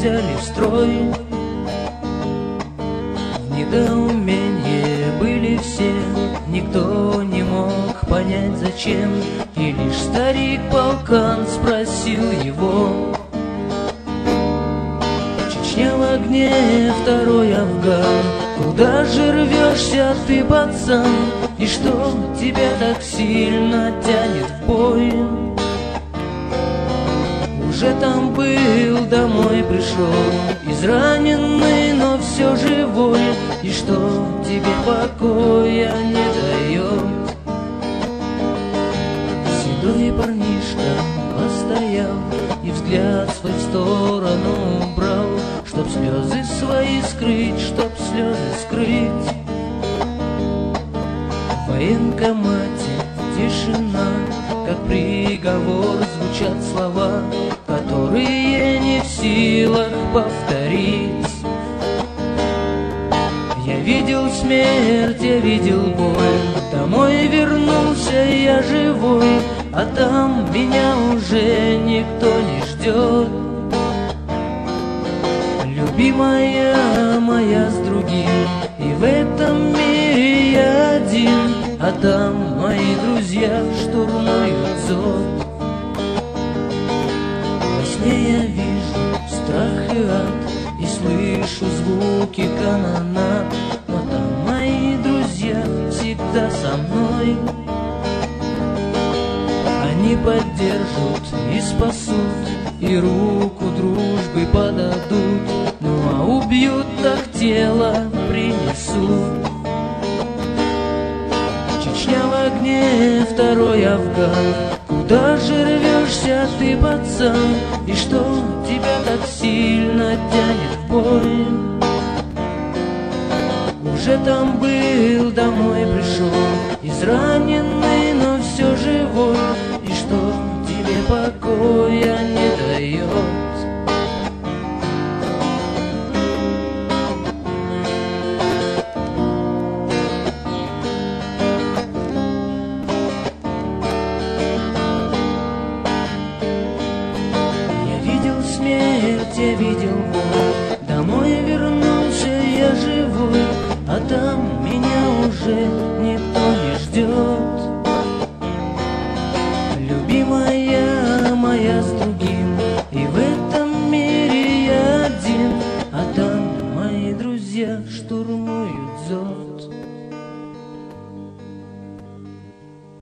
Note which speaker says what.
Speaker 1: взяли в строй. В недоумении были все, никто не мог понять зачем. И лишь старик-полкан спросил его: Чечня в огне, второй Афган, куда же рвешься ты, пацан? И что тебя так сильно тянет в бой? Уже там был, домой пришел, израненный, но все живой. И что тебе покоя не дает? Седой парнишка постоял и взгляд свой в сторону убрал, чтоб слезы свои скрыть, чтоб слезы скрыть. В военкомате тишина, как приговор звучат слова, которые не в силах повторить. Я видел смерть, я видел боль, домой вернулся я живой, а там меня уже никто не ждет. Любимая моя с другим, и в этом мире я один, а там мои друзья штурмуют зод. Во сне я вижу страх и ад, и слышу звуки канонад, но там мои друзья всегда со мной. Они поддержат и спасут, и руку дружбы подадут, ну а убьют, так тело принесут. Чечня в огне, второй Афган, куда же рвешься ты, пацан? И что тебя так сильно тянет в бой? Уже там был, домой пришел, израненный, но все живой. И что тебе покоя не дает? Смерть, я видел боль, домой вернулся я живой, а там меня уже никто не ждет. Любимая моя с другим, и в этом мире я один, а там мои друзья штурмуют зод.